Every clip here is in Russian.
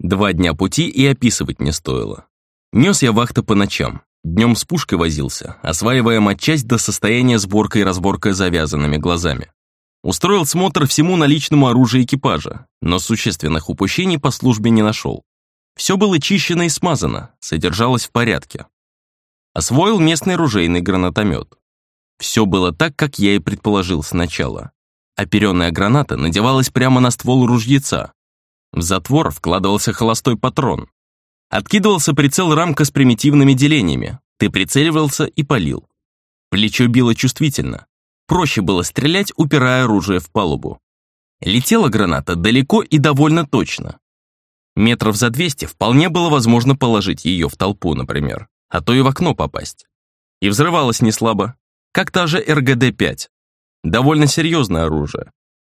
2 дня пути и описывать не стоило. Нес я вахты по ночам, днем с пушкой возился, осваивая матчасть до состояния сборкой и разборкой завязанными глазами. Устроил смотр всему наличному оружию экипажа, но существенных упущений по службе не нашел. Все было чищено и смазано, содержалось в порядке. Освоил местный ружейный гранатомет. Все было так, как я и предположил сначала. Оперенная граната надевалась прямо на ствол ружьеца. В затвор вкладывался холостой патрон. Откидывался прицел рамка с примитивными делениями. Ты прицеливался и палил. Плечо било чувствительно. Проще было стрелять, упирая оружие в палубу. Летела граната далеко и довольно точно. Метров за 200 вполне было возможно положить ее в толпу, например, а то и в окно попасть. И взрывалась не слабо, как та же РГД-5. Довольно серьезное оружие.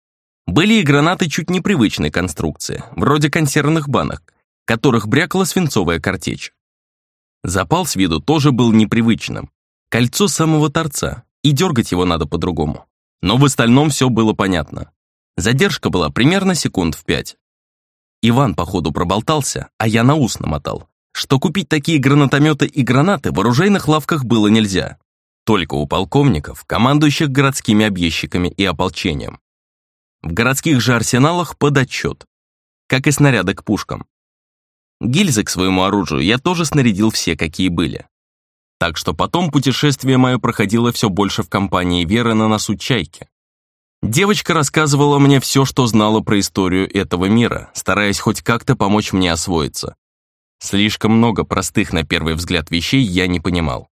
Были и гранаты чуть непривычной конструкции, вроде консервных банок, которых брякала свинцовая картечь. Запал с виду тоже был непривычным. Кольцо самого торца, и дергать его надо по-другому. Но в остальном все было понятно. Задержка была примерно секунд в 5. Иван, походу, проболтался, а я на ус намотал, что купить такие гранатометы и гранаты в оружейных лавках было нельзя. Только у полковников, командующих городскими объездчиками и ополчением. В городских же арсеналах под отчет, как и снаряды к пушкам. Гильзы к своему оружию я тоже снарядил все, какие были. Так что потом путешествие мое проходило все больше в компании Веры на носу Чайки. Девочка рассказывала мне все, что знала про историю этого мира, стараясь хоть как-то помочь мне освоиться. Слишком много простых на первый взгляд вещей я не понимал.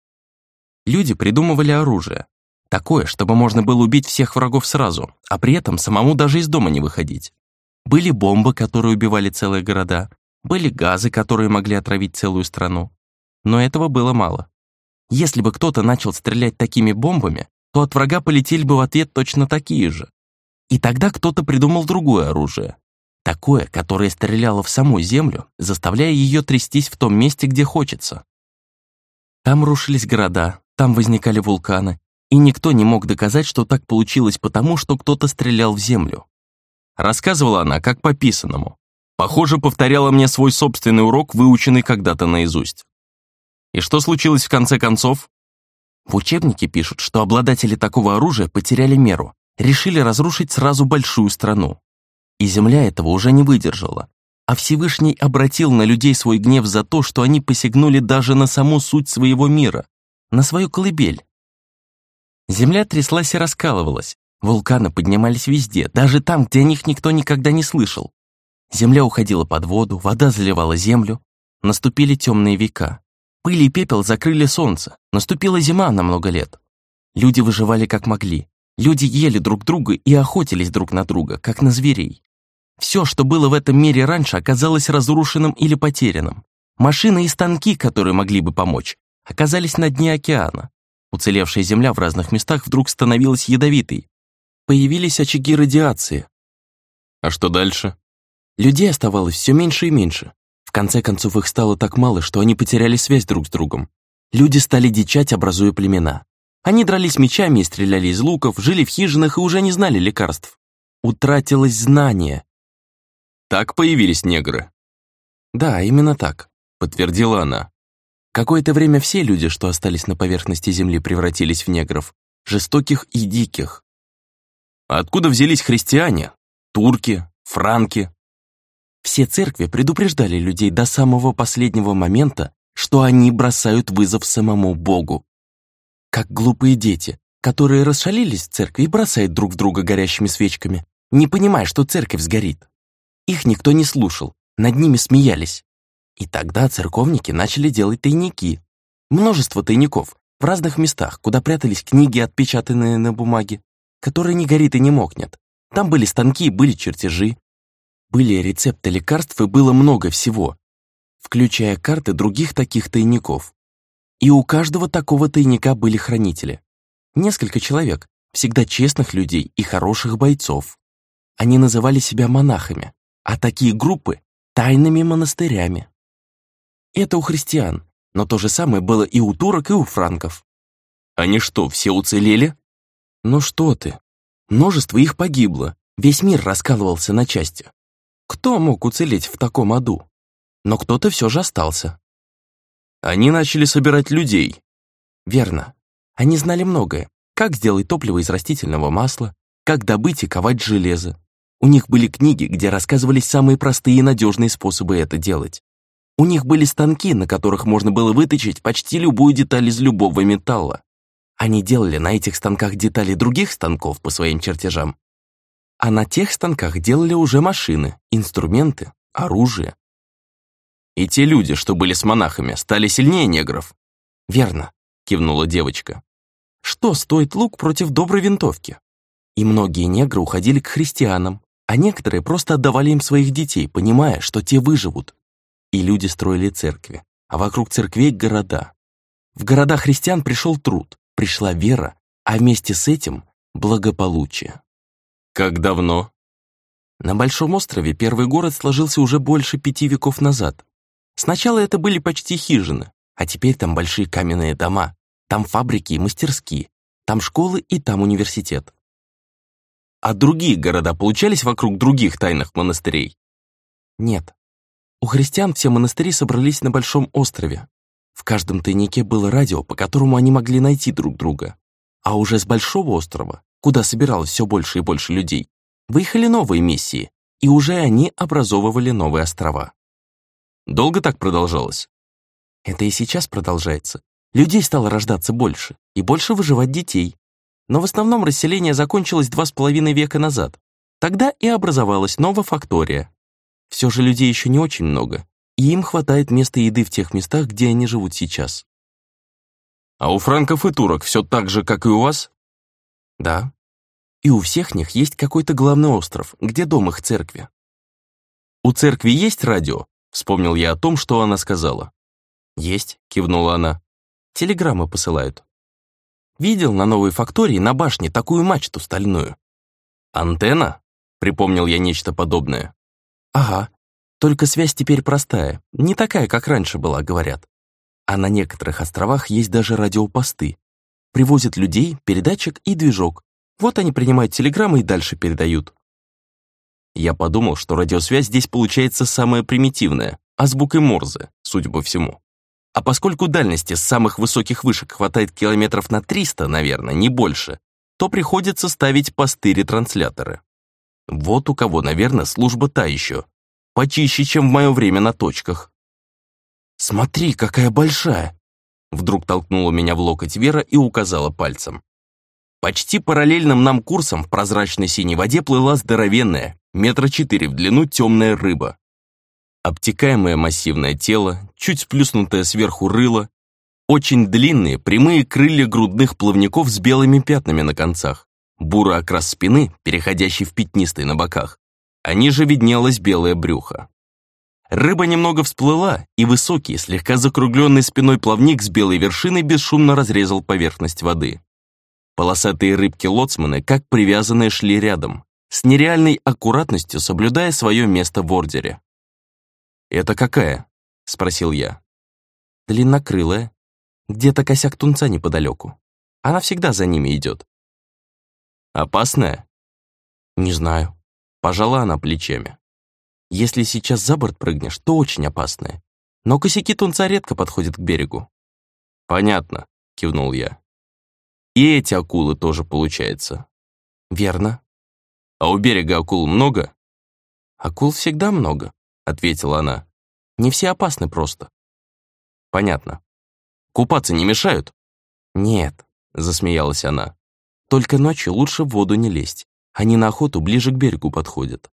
Люди придумывали оружие. Такое, чтобы можно было убить всех врагов сразу, а при этом самому даже из дома не выходить. Были бомбы, которые убивали целые города, были газы, которые могли отравить целую страну. Но этого было мало. Если бы кто-то начал стрелять такими бомбами, то от врага полетели бы в ответ точно такие же. И тогда кто-то придумал другое оружие. Такое, которое стреляло в саму землю, заставляя ее трястись в том месте, где хочется. Там рушились города, там возникали вулканы, и никто не мог доказать, что так получилось потому, что кто-то стрелял в землю. Рассказывала она как по писанному. Похоже, повторяла мне свой собственный урок, выученный когда-то наизусть. И что случилось в конце концов? В учебнике пишут, что обладатели такого оружия потеряли меру, решили разрушить сразу большую страну. И земля этого уже не выдержала, а Всевышний обратил на людей свой гнев за то, что они посягнули даже на саму суть своего мира, на свою колыбель. Земля тряслась и раскалывалась, вулканы поднимались везде, даже там, где о них никто никогда не слышал. Земля уходила под воду, вода заливала землю, наступили темные века. Пыль и пепел закрыли солнце, наступила зима на много лет. Люди выживали как могли, люди ели друг друга и охотились друг на друга, как на зверей. Все, что было в этом мире раньше, оказалось разрушенным или потерянным. Машины и станки, которые могли бы помочь, оказались на дне океана. Уцелевшая земля в разных местах вдруг становилась ядовитой. Появились очаги радиации. А что дальше? Людей оставалось все меньше и меньше. В конце концов, их стало так мало, что они потеряли связь друг с другом. Люди стали дичать, образуя племена. Они дрались мечами и стреляли из луков, жили в хижинах и уже не знали лекарств. Утратилось знание. Так появились негры? Да, именно так, подтвердила она. Какое-то время все люди, что остались на поверхности земли, превратились в негров, жестоких и диких. А откуда взялись христиане? Турки? Франки? Все церкви предупреждали людей до самого последнего момента, что они бросают вызов самому Богу. Как глупые дети, которые расшалились в церкви и бросают друг в друга горящими свечками, не понимая, что церковь сгорит. Их никто не слушал, над ними смеялись. И тогда церковники начали делать тайники. Множество тайников в разных местах, куда прятались книги, отпечатанные на бумаге, которые не горит и не мокнет. Там были станки, были чертежи, были рецепты лекарств и было много всего, включая карты других таких тайников. И у каждого такого тайника были хранители. Несколько человек, всегда честных людей и хороших бойцов. Они называли себя монахами, а такие группы — тайными монастырями. Это у христиан, но то же самое было и у турок, и у франков. Они что, все уцелели? Ну что ты, множество их погибло, весь мир раскалывался на части. Кто мог уцелеть в таком аду? Но кто-то все же остался. Они начали собирать людей. Верно. Они знали многое. Как сделать топливо из растительного масла, как добыть и ковать железо. У них были книги, где рассказывались самые простые и надежные способы это делать. У них были станки, на которых можно было выточить почти любую деталь из любого металла. Они делали на этих станках детали других станков по своим чертежам. А на тех станках делали уже машины, инструменты, оружие. И те люди, что были с монахами, стали сильнее негров. Верно, кивнула девочка. Что стоит лук против доброй винтовки? И многие негры уходили к христианам, а некоторые просто отдавали им своих детей, понимая, что те выживут. И люди строили церкви, а вокруг церквей города. В города христиан пришел труд, пришла вера, а вместе с этим благополучие. Как давно? На Большом острове первый город сложился уже больше 5 веков назад. Сначала это были почти хижины, а теперь там большие каменные дома, там фабрики и мастерские, там школы и там университет. А другие города получались вокруг других тайных монастырей? Нет. У христиан все монастыри собрались на Большом острове. В каждом тайнике было радио, по которому они могли найти друг друга. А уже с Большого острова, куда собиралось все больше и больше людей, выехали новые миссии, и уже они образовывали новые острова. Долго так продолжалось? Это и сейчас продолжается. Людей стало рождаться больше, и больше выживать детей. Но в основном расселение закончилось 2,5 века назад. Тогда и образовалась Нова-Фактория. Все же людей еще не очень много, и им хватает места и еды в тех местах, где они живут сейчас. А у франков и турок все так же, как и у вас? Да. И у всех них есть какой-то главный остров, где дом их церкви. У церкви есть радио? Вспомнил я о том, что она сказала. Есть, кивнула она. Телеграммы посылают. Видел на Новой Фактории на башне такую мачту стальную. Антенна? Припомнил я нечто подобное. Ага, только связь теперь простая, не такая, как раньше была, говорят. А на некоторых островах есть даже радиопосты. Привозят людей, передатчик и движок. Вот они принимают телеграммы и дальше передают. Я подумал, что радиосвязь здесь получается самая примитивная, азбукой Морзе, судя по всему. А поскольку дальности с самых высоких вышек хватает километров на 300, наверное, не больше, то приходится ставить посты-ретрансляторы. Вот у кого, наверное, служба та еще. Почище, чем в мое время на точках. «Смотри, какая большая!» Вдруг толкнула меня в локоть Вера и указала пальцем. Почти параллельным нам курсом в прозрачной синей воде плыла здоровенная, 4 метра в длину темная рыба. Обтекаемое массивное тело, чуть сплюснутое сверху рыло, очень длинные прямые крылья грудных плавников с белыми пятнами на концах, бурый окрас спины, переходящий в пятнистый на боках, а ниже виднелось белое брюхо. Рыба немного всплыла, и высокий, слегка закругленный спиной плавник с белой вершиной бесшумно разрезал поверхность воды. Полосатые рыбки-лоцманы, как привязанные, шли рядом, с нереальной аккуратностью соблюдая свое место в ордере. «Это какая?» — спросил я. «Длиннокрылая. Где-то косяк тунца неподалеку. Она всегда за ними идет». «Опасная?» «Не знаю». Пожала она плечами. «Если сейчас за борт прыгнешь, то очень опасная. Но косяки тунца редко подходят к берегу». «Понятно», — кивнул я. «И эти акулы тоже, получается?» «Верно». «А у берега акул много?» «Акул всегда много», — ответила она. «Не все опасны просто». «Понятно. Купаться не мешают?» «Нет», — засмеялась она. «Только ночью лучше в воду не лезть. Они на охоту ближе к берегу подходят».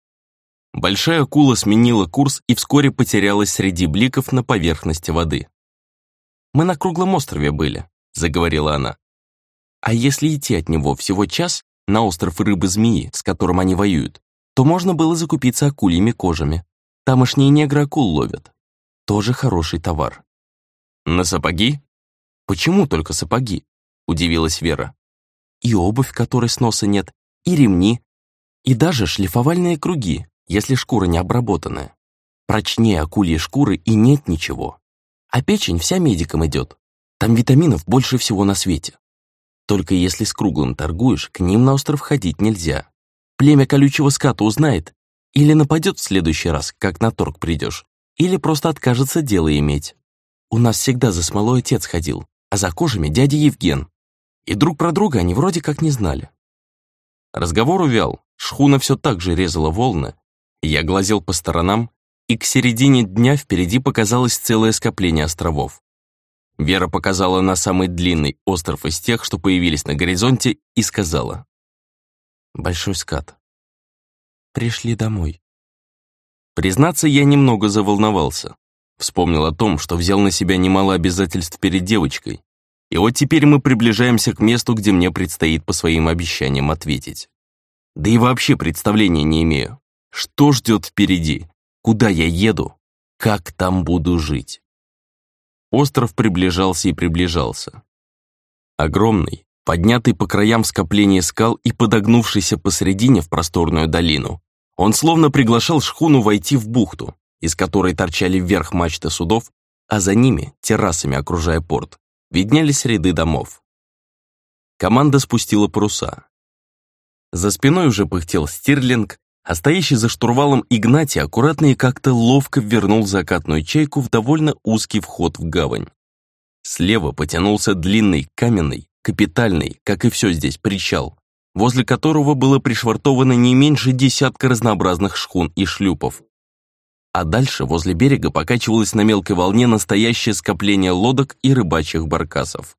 Большая акула сменила курс и вскоре потерялась среди бликов на поверхности воды. «Мы на круглом острове были», — заговорила она. «А если идти от него всего час на остров Рыбы-Змеи, с которым они воюют, то можно было закупиться акульими кожами. Тамошние негры акул ловят. Тоже хороший товар». «На сапоги?» «Почему только сапоги?» — удивилась Вера. «И обувь, которой сноса нет, и ремни, и даже шлифовальные круги, если шкура не обработанная. Прочнее акульей шкуры и нет ничего. А печень вся медикам идет. Там витаминов больше всего на свете. Только если с круглым торгуешь, к ним на остров ходить нельзя. Племя колючего ската узнает или нападет в следующий раз, как на торг придешь, или просто откажется дело иметь. У нас всегда за смолой отец ходил, а за кожами дядя Евген. И друг про друга они вроде как не знали. Разговор увял, шхуна все так же резала волны. Я глазел по сторонам, и к середине дня впереди показалось целое скопление островов. Вера показала на самый длинный остров из тех, что появились на горизонте, и сказала: «Большой скат. Пришли домой». Признаться, я немного заволновался. Вспомнил о том, что взял на себя немало обязательств перед девочкой. И вот теперь мы приближаемся к месту, где мне предстоит по своим обещаниям ответить. Да и вообще представления не имею. Что ждет впереди? Куда я еду? Как там буду жить? Остров приближался и приближался. Огромный, поднятый по краям скопление скал и подогнувшийся посредине в просторную долину, он словно приглашал шхуну войти в бухту, из которой торчали вверх мачты судов, а за ними, террасами окружая порт, виднелись ряды домов. Команда спустила паруса. За спиной уже пыхтел Стирлинг, а стоящий за штурвалом Игнатий аккуратно и как-то ловко ввернул закатную чайку в довольно узкий вход в гавань. Слева потянулся длинный, каменный, капитальный, как и все здесь, причал, возле которого было пришвартовано не меньше десятка разнообразных шхун и шлюпов. А дальше возле берега покачивалось на мелкой волне настоящее скопление лодок и рыбачьих баркасов.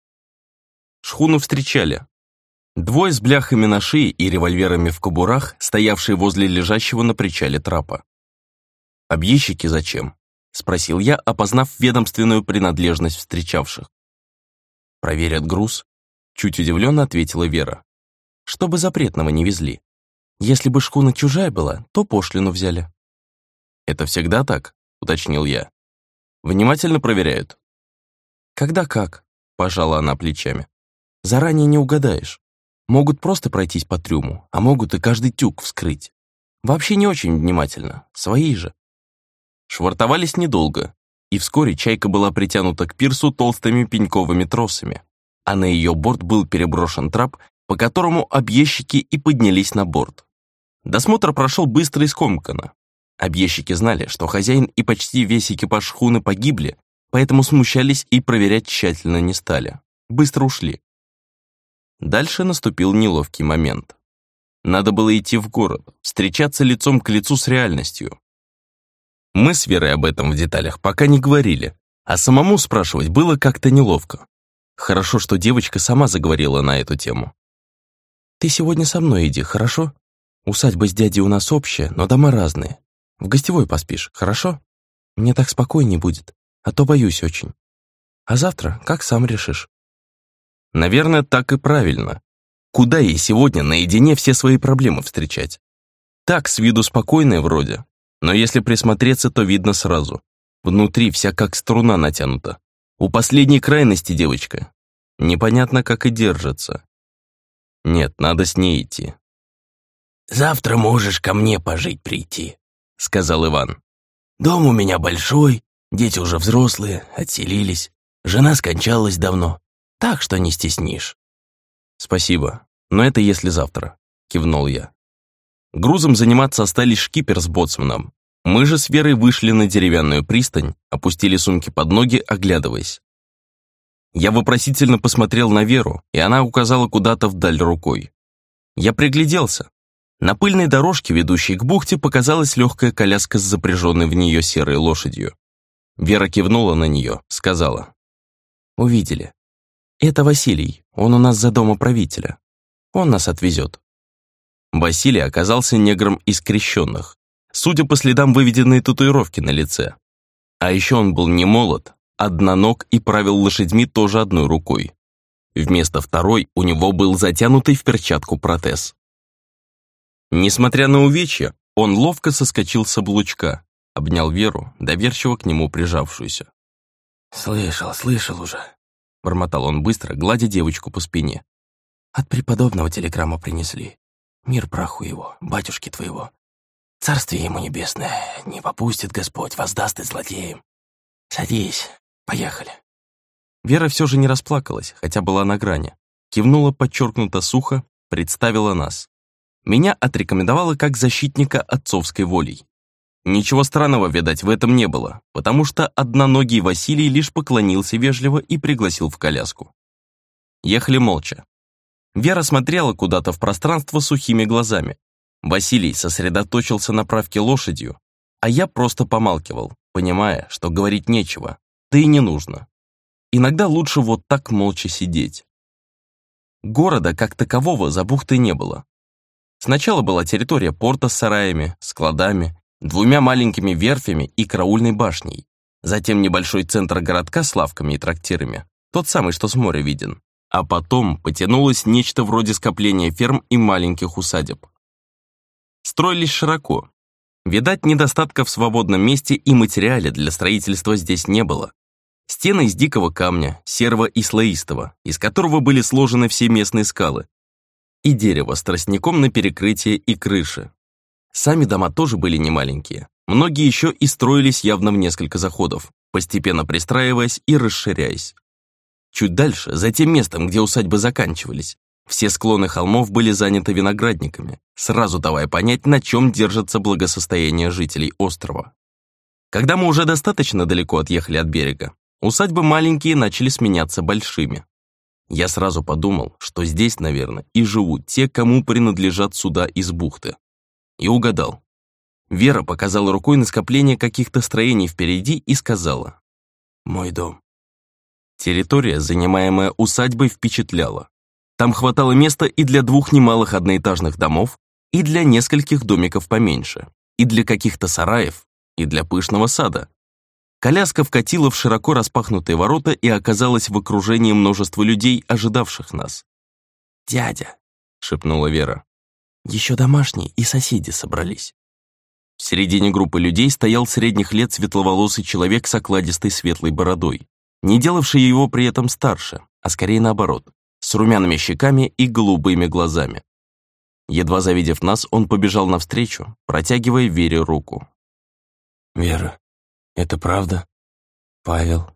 Шхуну встречали. Двое с бляхами на шее и револьверами в кобурах, стоявшие возле лежащего на причале трапа. «Объездчики зачем?» — спросил я, опознав ведомственную принадлежность встречавших. «Проверят груз», — чуть удивленно ответила Вера. «Чтобы запретного не везли. Если бы шхуна чужая была, то пошлину взяли». «Это всегда так?» — уточнил я. «Внимательно проверяют?» «Когда как?» — пожала она плечами. «Заранее не угадаешь. Могут просто пройтись по трюму, а могут и каждый тюк вскрыть. Вообще не очень внимательно, свои же». Швартовались недолго, и вскоре чайка была притянута к пирсу толстыми пеньковыми тросами, а на ее борт был переброшен трап, по которому объездчики и поднялись на борт. Досмотр прошел быстро и скомканно. Объездчики знали, что хозяин и почти весь экипаж шхуны погибли, поэтому смущались и проверять тщательно не стали. Быстро ушли. Дальше наступил неловкий момент. Надо было идти в город, встречаться лицом к лицу с реальностью. Мы с Верой об этом в деталях пока не говорили, а самому спрашивать было как-то неловко. Хорошо, что девочка сама заговорила на эту тему. «Ты сегодня со мной иди, хорошо? Усадьба с дядей у нас общая, но дома разные. В гостевой поспишь, хорошо? Мне так спокойнее будет, а то боюсь очень. А завтра как сам решишь». Наверное, так и правильно. Куда ей сегодня наедине все свои проблемы встречать? Так, с виду спокойная вроде, но если присмотреться, то видно сразу. Внутри вся как струна натянута. У последней крайности девочка. Непонятно, как и держится. Нет, надо с ней идти. «Завтра можешь ко мне пожить прийти», — сказал Иван. «Дом у меня большой, дети уже взрослые, отселились, жена скончалась давно, так что не стеснишь». «Спасибо, но это если завтра», — кивнул я. Грузом заниматься остались шкипер с боцманом. Мы же с Верой вышли на деревянную пристань, опустили сумки под ноги, оглядываясь. Я вопросительно посмотрел на Веру, и она указала куда-то вдаль рукой. Я пригляделся. На пыльной дорожке, ведущей к бухте, показалась легкая коляска с запряженной в нее серой лошадью. Вера кивнула на нее, сказала: «Увидели. Это Василий, он у нас за домоправителя. Он нас отвезет». Василий оказался негром из крещенных, судя по следам выведенной татуировки на лице. А еще он был не молод, одноног и правил лошадьми тоже одной рукой. Вместо второй у него был затянутый в перчатку протез. Несмотря на увечья, он ловко соскочил с облучка, обнял Веру, доверчиво к нему прижавшуюся. «Слышал уже», — бормотал он быстро, гладя девочку по спине. «От преподобного телеграмму принесли. Мир праху его, батюшки твоего. Царствие ему небесное, не попустит Господь, воздаст и злодеям. Садись, поехали». Вера все же не расплакалась, хотя была на грани. Кивнула подчеркнуто сухо, представила нас. Меня отрекомендовала как защитника отцовской волей. Ничего странного, видать, в этом не было, потому что одноногий Василий лишь поклонился вежливо и пригласил в коляску. Ехали молча. Вера смотрела куда-то в пространство сухими глазами. Василий сосредоточился на правке лошадью, а я просто помалкивал, понимая, что говорить нечего, да и не нужно. Иногда лучше вот так молча сидеть. Города как такового за бухтой не было. Сначала была территория порта с сараями, складами, 2 маленькими верфями и караульной башней. Затем небольшой центр городка с лавками и трактирами, тот самый, что с моря виден. А потом потянулось нечто вроде скопления ферм и маленьких усадеб. Строились широко. Видать, недостатка в свободном месте и материале для строительства здесь не было. Стены из дикого камня, серого и слоистого, из которого были сложены все местные скалы, и дерево с тростником на перекрытие и крыше. Сами дома тоже были немаленькие. Многие еще и строились явно в несколько заходов, постепенно пристраиваясь и расширяясь. Чуть дальше, за тем местом, где усадьбы заканчивались, все склоны холмов были заняты виноградниками, сразу давая понять, на чем держится благосостояние жителей острова. Когда мы уже достаточно далеко отъехали от берега, усадьбы маленькие начали сменяться большими. Я сразу подумал, что здесь, наверное, и живут те, кому принадлежат суда из бухты. И угадал. Вера показала рукой на скопление каких-то строений впереди и сказала: «Мой дом». Территория, занимаемая усадьбой, впечатляла. Там хватало места и для 2 немалых одноэтажных домов, и для нескольких домиков поменьше, и для каких-то сараев, и для пышного сада. Коляска вкатила в широко распахнутые ворота и оказалась в окружении множества людей, ожидавших нас. «Дядя», — шепнула Вера, — «еще домашние и соседи собрались». В середине группы людей стоял средних лет светловолосый человек с окладистой светлой бородой, не делавший его при этом старше, а скорее наоборот, с румяными щеками и голубыми глазами. Едва завидев нас, он побежал навстречу, протягивая Вере руку. «Вера, это правда? Павел?»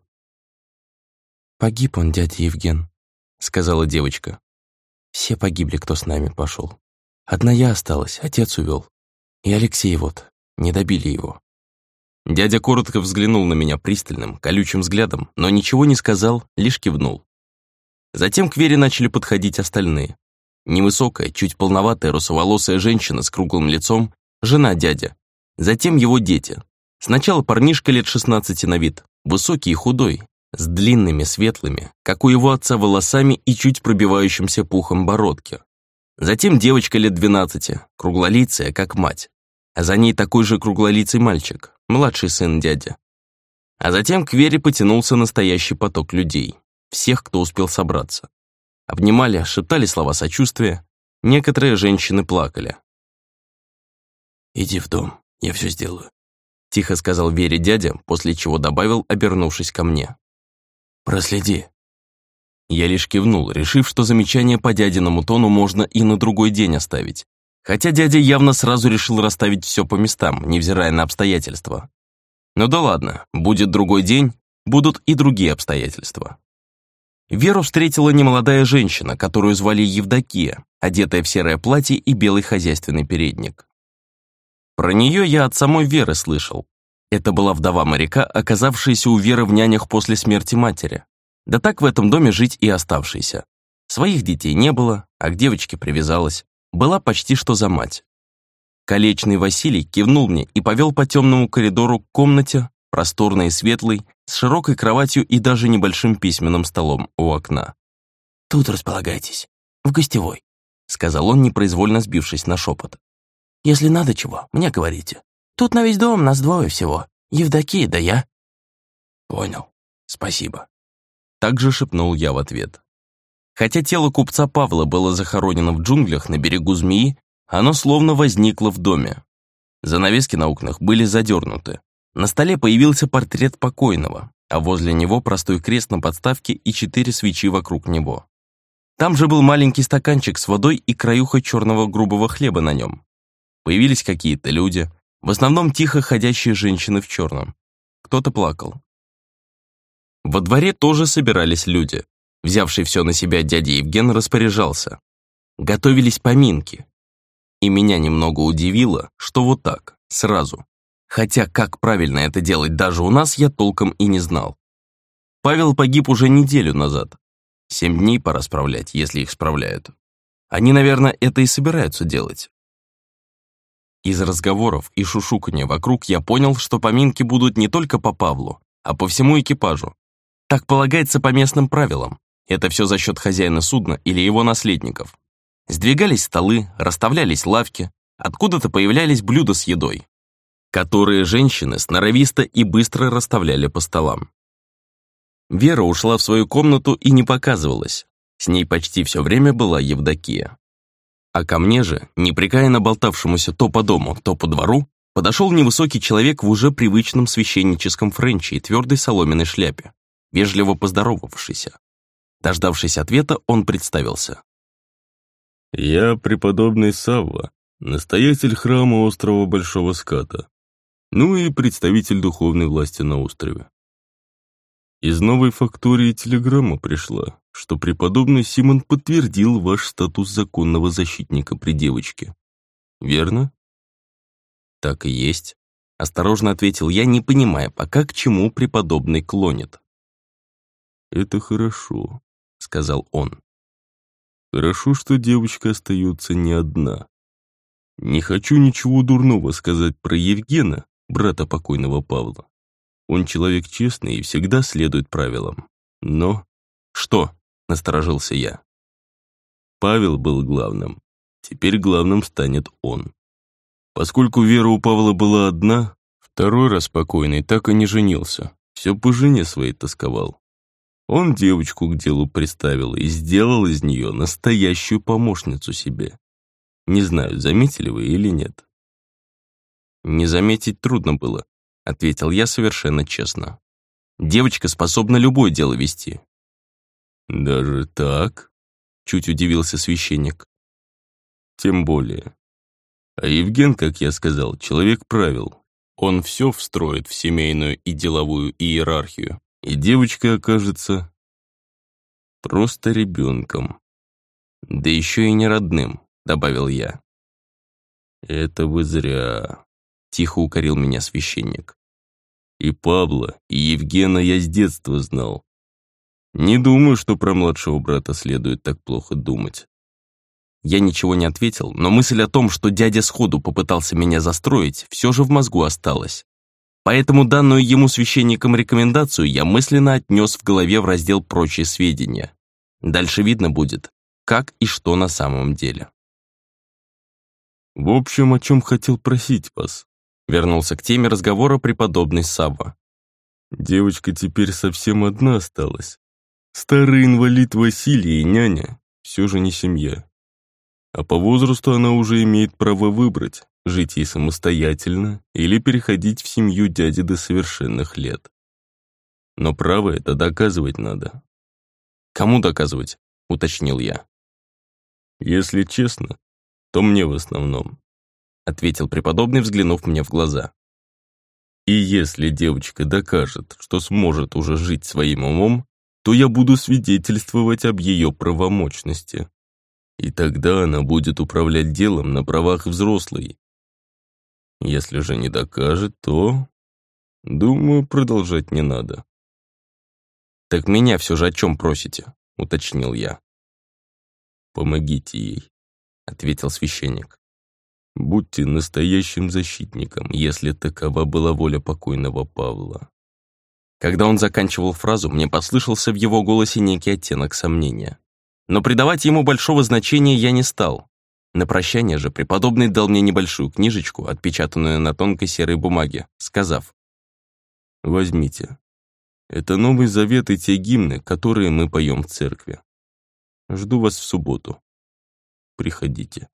«Погиб он, дядя Евген», — сказала девочка. «Все погибли, кто с нами пошел. Одна я осталась, отец увел. И Алексей вот, не добили его». Дядя коротко взглянул на меня пристальным, колючим взглядом, но ничего не сказал, лишь кивнул. Затем к Вере начали подходить остальные. Невысокая, чуть полноватая, русоволосая женщина с круглым лицом, жена дядя. Затем его дети. Сначала парнишка лет 16 на вид, высокий и худой, с длинными, светлыми, как у его отца, волосами и чуть пробивающимся пухом бородки. Затем девочка лет 12, круглолицая, как мать. А за ней такой же круглолицый мальчик, младший сын дяди. А затем к Вере потянулся настоящий поток людей, всех, кто успел собраться. Обнимали, шептали слова сочувствия, некоторые женщины плакали. «Иди в дом, я все сделаю», — тихо сказал Вере дядя, после чего добавил, обернувшись ко мне. «Проследи». Я лишь кивнул, решив, что замечание по дядиному тону можно и на другой день оставить. Хотя дядя явно сразу решил расставить все по местам, невзирая на обстоятельства. Ну да ладно, будет другой день, будут и другие обстоятельства. Веру встретила немолодая женщина, которую звали Евдокия, одетая в серое платье и белый хозяйственный передник. Про нее я от самой Веры слышал. Это была вдова моряка, оказавшаяся у Веры в нянях после смерти матери. Да так в этом доме жить и оставшейся. Своих детей не было, а к девочке привязалась. Была почти что за мать. Колечный Василий кивнул мне и повел по темному коридору к комнате, просторной и светлой, с широкой кроватью и даже небольшим письменным столом у окна. «Тут располагайтесь, в гостевой», — сказал он, непроизвольно сбившись на шепот. «Если надо чего, мне говорите. Тут на весь дом нас 2 всего, Евдокия да я». «Понял, спасибо», — также шепнул я в ответ. Хотя тело купца Павла было захоронено в джунглях на берегу Змеи, оно словно возникло в доме. Занавески на окнах были задернуты. На столе появился портрет покойного, а возле него простой крест на подставке и 4 свечи вокруг него. Там же был маленький стаканчик с водой и краюха черного грубого хлеба на нем. Появились какие-то люди, в основном тихо ходящие женщины в черном. Кто-то плакал. Во дворе тоже собирались люди. Взявший все на себя дядя Евген распоряжался. Готовились поминки. И меня немного удивило, что вот так, сразу. Хотя как правильно это делать даже у нас, я толком и не знал. Павел погиб уже неделю назад. 7 дней пора справлять, если их справляют. Они, наверное, это и собираются делать. Из разговоров и шушуканья вокруг я понял, что поминки будут не только по Павлу, а по всему экипажу. Так полагается по местным правилам. Это все за счет хозяина судна или его наследников. Сдвигались столы, расставлялись лавки, откуда-то появлялись блюда с едой, которые женщины сноровисто и быстро расставляли по столам. Вера ушла в свою комнату и не показывалась. С ней почти все время была Евдокия. А ко мне же, непрекаянно болтавшемуся то по дому, то по двору, подошел невысокий человек в уже привычном священническом френче и твердой соломенной шляпе, вежливо поздоровавшийся. Дождавшись ответа, он представился. «Я преподобный Савва, настоятель храма острова Большого Ската, ну и представитель духовной власти на острове. Из новой фактории телеграмма пришла, что преподобный Симон подтвердил ваш статус законного защитника при девочке. Верно?» «Так и есть», — осторожно ответил я, не понимая, пока к чему преподобный клонит. «Это хорошо», — сказал он. «Хорошо, что девочка остается не одна. Не хочу ничего дурного сказать про Евгена, брата покойного Павла. Он человек честный и всегда следует правилам. Но...» «Что?» — насторожился я. Павел был главным. Теперь главным станет он. Поскольку вера у Павла была одна, второй раз покойный так и не женился. Все по жене своей тосковал. Он девочку к делу приставил и сделал из нее настоящую помощницу себе. Не знаю, заметили вы или нет. «Не заметить трудно было», — ответил я совершенно честно. «Девочка способна любое дело вести». «Даже так?» — чуть удивился священник. «Тем более. А Евген, как я сказал, человек правил. Он все встроит в семейную и деловую иерархию, и девочка окажется просто ребенком. Да еще и не родным», — добавил я. «Это вы зря», — тихо укорил меня священник. «И Павла, и Евгена я с детства знал. Не думаю, что про младшего брата следует так плохо думать». Я ничего не ответил, но мысль о том, что дядя сходу попытался меня застроить, все же в мозгу осталась. Поэтому данную ему священником рекомендацию я мысленно отнес в голове в раздел «Прочие сведения». Дальше видно будет, как и что на самом деле. «В общем, о чем хотел просить вас?» Вернулся к теме разговора преподобный Савва. «Девочка теперь совсем одна осталась. Старый инвалид Василий и няня все же не семья. А по возрасту она уже имеет право выбрать, жить ей самостоятельно или переходить в семью дяди до совершенных лет. Но право это доказывать надо». «Кому доказывать?» — уточнил я. «Если честно, то мне в основном», — ответил преподобный, взглянув мне в глаза. «И если девочка докажет, что сможет уже жить своим умом, то я буду свидетельствовать об ее правомочности. И тогда она будет управлять делом на правах взрослой. Если же не докажет, то, думаю, продолжать не надо». «Так меня все же о чем просите?» — уточнил я. «Помогите ей», — ответил священник. «Будьте настоящим защитником, если такова была воля покойного Павла». Когда он заканчивал фразу, мне послышался в его голосе некий оттенок сомнения. Но придавать ему большого значения я не стал. На прощание же преподобный дал мне небольшую книжечку, отпечатанную на тонкой серой бумаге, сказав: «Возьмите. Это Новый Завет и те гимны, которые мы поем в церкви. Жду вас в субботу. Приходите».